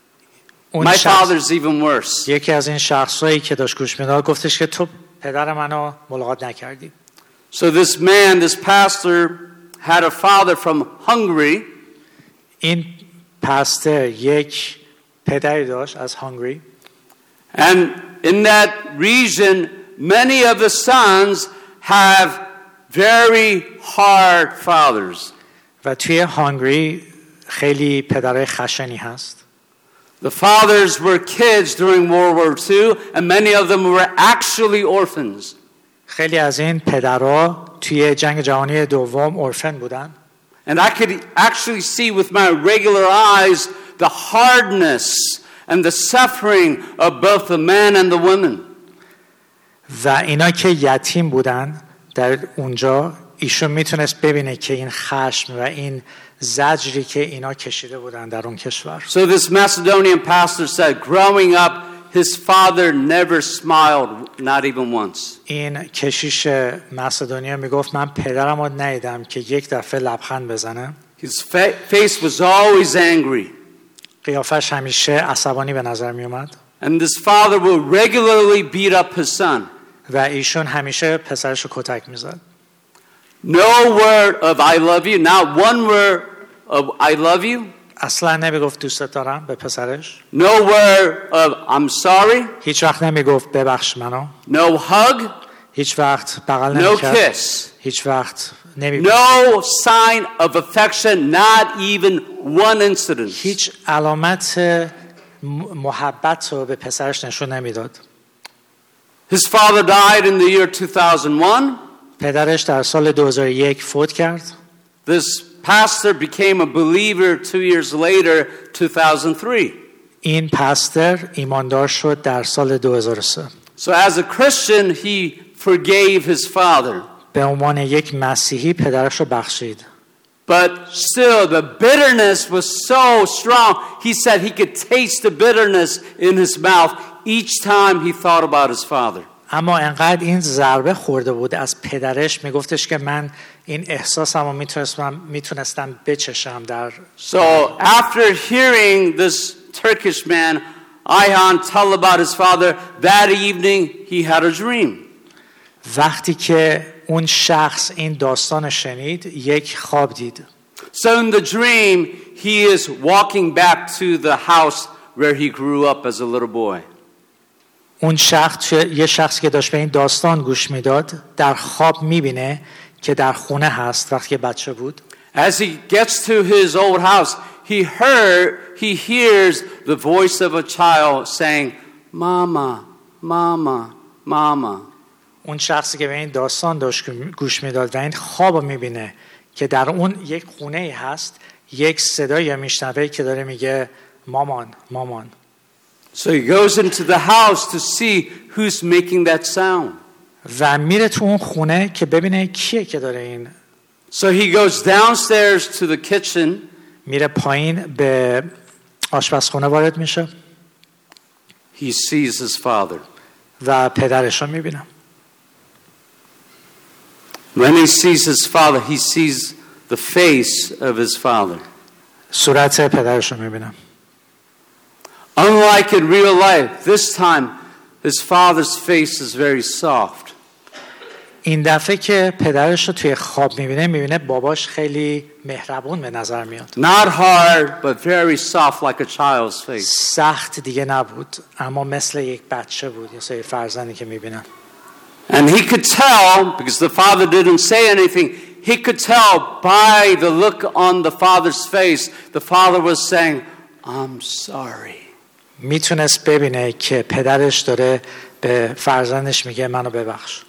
My father's even worse." یکی از این شخصایی که داشت گوش میداد گفتش که تو پدر منو ملاقات نکردی. So this pastor had a father from Hungary. این پاستر یک پدری داشت از هنگری. And in that region, many of the sons have very hard fathers. و توی هنگری خیلی پدرای خشنی هست. The fathers were kids during World War II, and many of them were actually orphans. خیلی از این پدرها توی جنگ جهانی دوم اورفن بودن. And I could actually see with my regular eyes the hardness and the suffering of both the men and the women. و اینا که یتیم بودن در اونجا ایشون میتونست ببینه که این خشم و این زجری که اینا کشیده بودن در اون کشور. So this Macedonian pastor said, growing up, his father never smiled, not even once. این کشیش مسدونیا میگفت من پدرم رو ندیدم که یک دفعه لبخند بزنه. His face was always angry. قیافش همیشه عصبانی به نظر می اومد. And this father would regularly beat up his son. و ایشون همیشه پسرش رو کتک میزد. No word of I love you, not one word of I love you. اصلا نمیگفت دوستت دارم به پسرش. No word of I'm sorry. هیچ وقت نمیگفت ببخش منو. No hug. هیچ وقت بغل No نمیکرد. kiss. هیچ وقت نمیگفت. No sign of affection, not even one incident. هیچ علامت محبت رو به پسرش نشون نمیداد. His father died in the year 2001. پدرش در سال 2001 فوت کرد. This pastor became a believer 2 years later, 2003. این پاستر ایماندار شد در سال 2003. So as a Christian, he forgave his father. به عنوان یک مسیحی پدرش رو بخشید. But still, the bitterness was so strong. He said he could taste the bitterness in his mouth each time he thought about his father. اما انقدر این ضربه خورده بود از پدرش میگفتش که من این احساسمو میتونستم بچشم در. So after hearing this Turkish man, Ayhan tell about his father, that evening he had a dream. وقتی که اون شخص این داستان شنید یک خواب دید. So in the dream, he is walking back to the house where he grew up as a little boy. اون شخص یه شخصی که داشت به این داستان گوش میداد در خواب میبینه که در خونه هست وقتی که بچه بود. As he gets to his old house, he hears the voice of a child saying, "Mama, mama, mama." اون شخصی که به این داستان داشت گوش میداد و این خواب رو میبینه که در اون یک خونه هست یک صدایی میشنوه که داره میگه مامان مامان. So he goes into the house to see who's making that sound. و میره تو اون خونه که ببینه کیه که داره این. So he goes downstairs to the kitchen. میره پایین به آشپزخونه وارد میشه. He sees his father. و پدرش رو میبینه. When he sees his father, he sees the face of his father. صورت پدرش رو میبینه. Unlike in real life, this time his father's face is very soft. این دفعه که پدرش رو توی خواب میبینه باباش خیلی مهربون به نظر میاد. Not hard, but very soft like a child's face. سخت دیگه نبود، اما مثل یک بچه بود، یا یک فرزندی که میبینن. And he could tell, because the father didn't say anything, he could tell by the look on the father's face, the father was saying, I'm sorry. میتونست ببینه که پدرش داره به فرزندش میگه منو ببخش.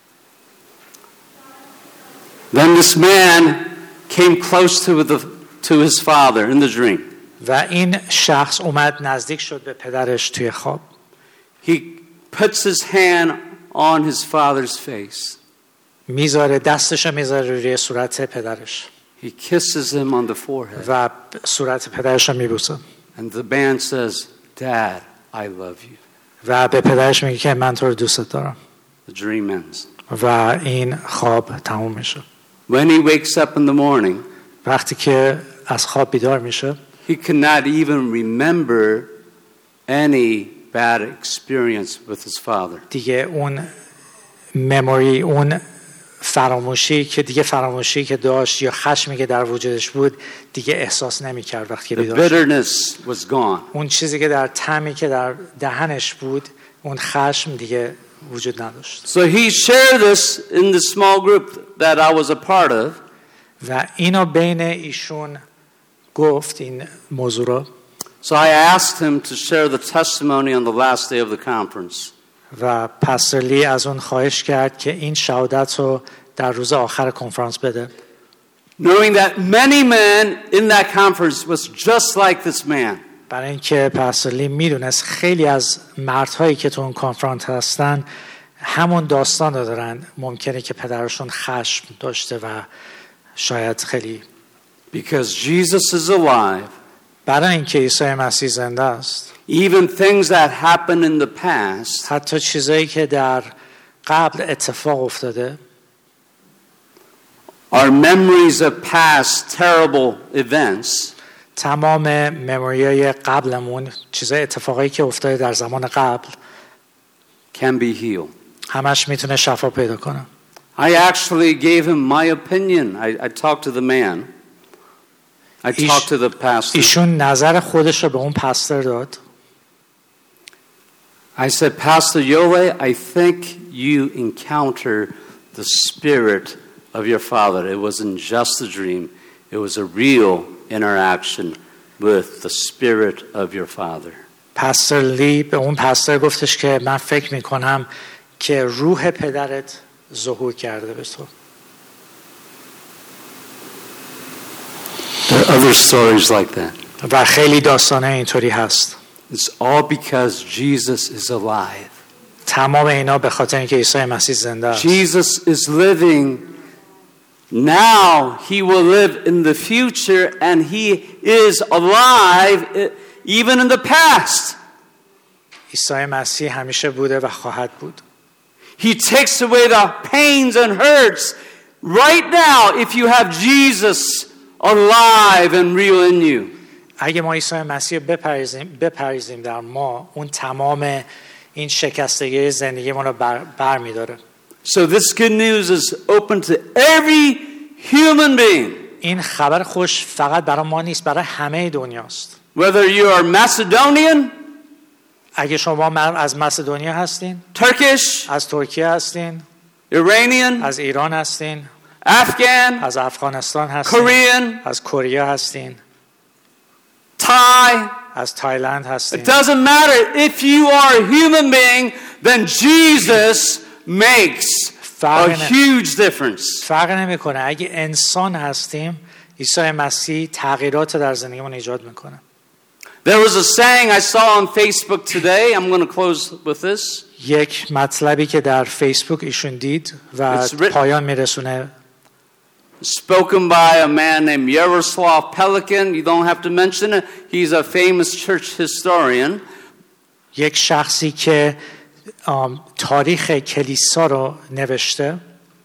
Then this man came close to his father in the dream. و این شخص اومد نزدیک شد به پدرش توی خواب. He puts his hand on his father's face. میذاره دستشو میذاره روی صورت پدرش. He kisses him on the forehead. و صورت پدرش رو میبوسه. And the man says, Dad, I love you. و به پدرش میگه که من تو رو دوست دارم. The dream ends. و این خواب تموم میشه. When he wakes up in the morning, وقتی که از خواب بیدار میشه he cannot even remember any bad experience with his father. دیگه اون مموری، اون فراموشی که داشت یا خشمی که در وجودش بود دیگه احساس نمی‌کرد وقتی که The بیدار شد. bitterness was gone. اون چیزی که در طعمی که در دهنش بود، اون خشم دیگه وجود نداشت. So he shared this in the small group that I was a part of. و اینو بین ایشون گفت این موضوع رو. So I asked him to share the testimony on the last day of the conference. و پاستور لی از اون خواهش کرد که این شهادت رو در روز آخر کنفرانس بده. Knowing that many men in that conference was just like this man. برای اینکه پاستور لی میدونست خیلی از مردهایی که تو اون کنفرانس هستن همون داستان رو دارن. ممکنه که پدرشون خشم داشته و شاید خیلی Because Jesus is alive. برای اینکه عیسی مسیح زنده است. Even things that happened in the past حتی چیزایی که در قبل اتفاق افتاده are memories of past terrible events. تمام مموریای قبلمون، چیزای اتفاقایی که افتاده در زمان قبل Can be healed. همش میتونه شفا پیدا کنه. I actually gave him my opinion. I talked to the man. I talked to the pastor. ایشون نظر خودش رو به اون پاستور داد. I said, Pastor Yole, I think you encounter the spirit of your father. It wasn't just a dream. It was a real interaction with the spirit of your father. پاستور لی به اون پاستور گفتش که من فکر میکنم که روح پدرت ظهور کرده به تو. There are other stories like that. و خیلی داستانه اینطوری هست. It's all because Jesus is alive. تمام اینا به خاطر اینکه عیسی مسیح زنده است. Jesus is living now. He will live in the future and he is alive even in the past. عیسی مسیح همیشه بوده و خواهد بود. He takes away the pains and hurts right now if you have Jesus alive and real in you. اگه ما عیسی مسیح رو بپریزیم در ما، اون تمام این شکستگی زندگی ما رو بر می‌داره. So this good news is open to every human being. این خبر خوش فقط برای ما نیست، برای همه دنیاست. Whether you are Macedonian, اگه شما از مسدونیا هستین، Turkish, از ترکیه هستین، Iranian, از ایران هستین، Afghan, از افغانستان هستین، Korean, از کره هستین، Thai, از تایلند هستین. it doesn't matter. If you are a human being, then Jesus makes a huge difference. فرق نمیکنه. اگه انسان هستیم، عیسی مسیح تغییرات در زندگیمون ایجاد میکنه. There was a saying I saw on Facebook today. I'm going to close with this. یک مطلبی که در فیسبوک ایشون دید و پایان میرسونه. Spoken by a man named Yaroslav Pelikan. You don't have to mention it. He's a famous church historian. یک شخصی که تاریخ کلیسا رو نوشته.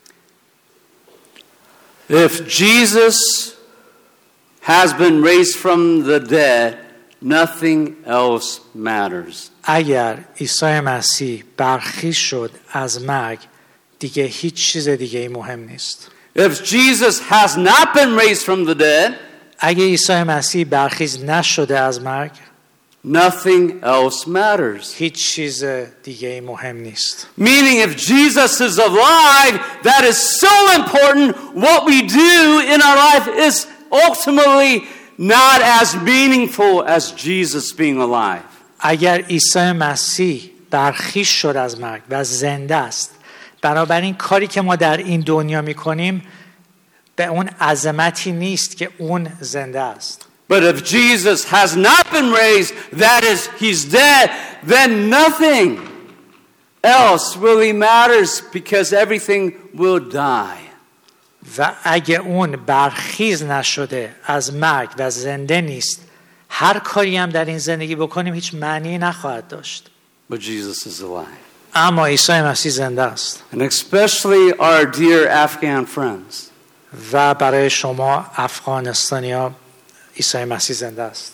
If Jesus has been raised from the dead, nothing else matters. اگر عیسی مسیح برخیز شد از مرگ، دیگه هیچ چیز دیگه ای مهم نیست. If Jesus has not been raised from the dead, اگه عیسی مسیح برخیز نشده از مرگ، nothing else matters. هیچ چیز دیگه ای مهم نیست. Meaning if Jesus is alive, that is so important. What we do in our life is ultimately not as meaningful as Jesus being alive. اگر عیسی مسیح برخیز شد از مرگ و زنده است، بنابراین کاری که ما در این دنیا میکنیم به اون عظمتی نیست که اون زنده است. But if Jesus has not been raised, that is, he's dead, then nothing else really matters because everything will die. و اگه اون برخیز نشده از مرگ و زنده نیست، هر کاری هم در این زندگی بکنیم هیچ معنی نخواهد داشت. But Jesus is alive. اما عیسی مسیح زنده است. And especially our dear Afghan friends. و برای شما افغانستانیا عیسی مسیح زنده است.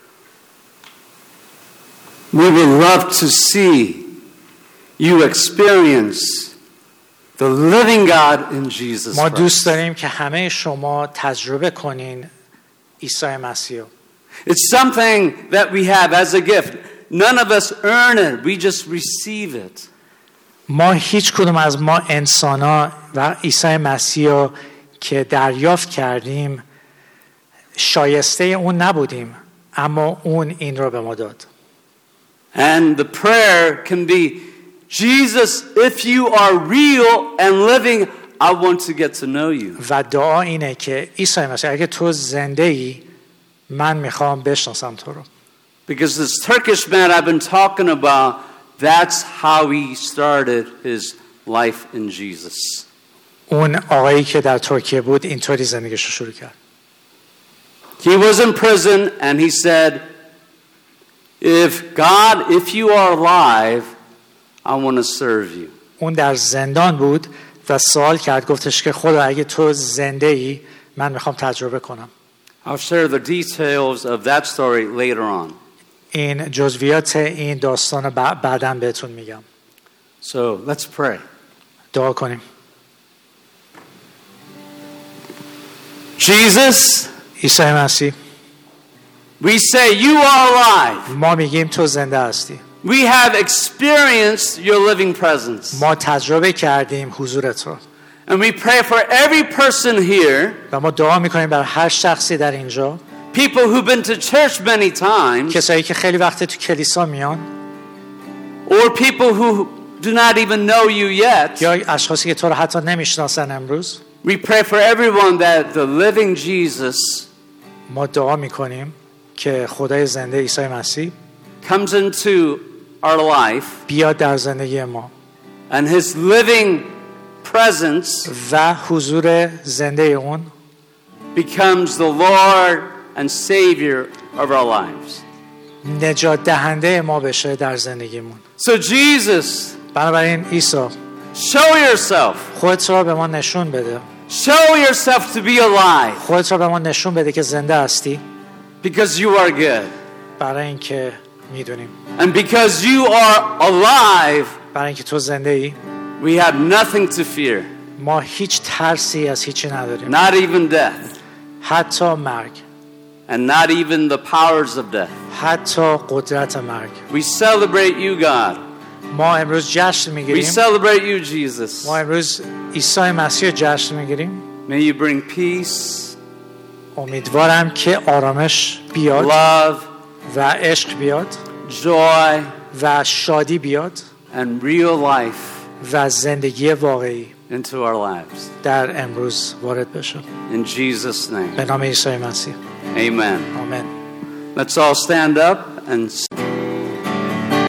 We would love to see you experience the living God in Jesus ما Christ. دوست داریم که همه شما تجربه کنین عیسی مسیح. It's something that we have as a gift. None of us earn it. We just receive it. ما هیچ کدوم از ما انسانا و عیسی مسیح که دریافت کردیم شایسته اون نبودیم، اما اون این رو به ما داد. And the prayer can be, Jesus, if you are real and living, I want to get to know you. و دعا اینه که عیسی مسیح اگه تو زنده ای، من میخوام بشناسم تو رو. Because this Turkish man I've been talking about, that's how he started his life in Jesus. اون آقایی که در ترکیه بود اینطوری زندگیش رو شروع کرد. He was in prison and he said, if you are alive, I want to serve you. اون در زندان بود و سوال کرد، گفتش که خدا اگه تو زنده ای، من میخوام تجربه کنم. I'll share the details of that story later on. این جزئیات این داستان بعداً بهتون میگم. So let's pray. دعا کنیم. Jesus, عیسی مسیح، we say you are alive. ما میگیم تو زنده هستی. We have experienced your living presence. ما تجربه کردیم حضور تو. And we pray for every person here, و ما دعا میکنیم برای هر شخصی در اینجا، people who've been to church many times, کسایی که خیلی وقت تو کلیسا میان or people who do not even know you yet. یا اشخاصی که تو رو حتی نمیشناسن امروز. We pray for everyone that the living Jesus ما دعا میکنیم که خدای زنده عیسی مسیح comes into our life بیاد در زندگی ما and his living presence و حضور زنده اون becomes the Lord and Savior of our lives. نجات دهنده ما بشه در زندگیمون. So Jesus, بنابراین عیسی، show yourself. خودت رو به ما نشون بده. Show yourself to be alive خودت رو به ما نشون بده که زنده هستی، because you are good. برای اینکه میدونیم، And because you are alive, برای اینکه تو زنده ای، we have nothing to fear. ما هیچ ترسی از هیچی نداریم، Not even death. حتی مرگ، And not even the powers of death. حتی قدرت مرگ. We celebrate you, God. ما امروز جشن We میگیریم. celebrate you, Jesus. ما امروز عیسی مسیح جشن میگیریم. May you bring peace, امیدوارم که آرامش بیاد love, و عشق بیاد joy, و شادی بیاد and real life و زندگی واقعی into our lives. در امروز وارد بشه. In Jesus' name. به نام عیسی مسیح. Amen. آمین. Let's all stand up and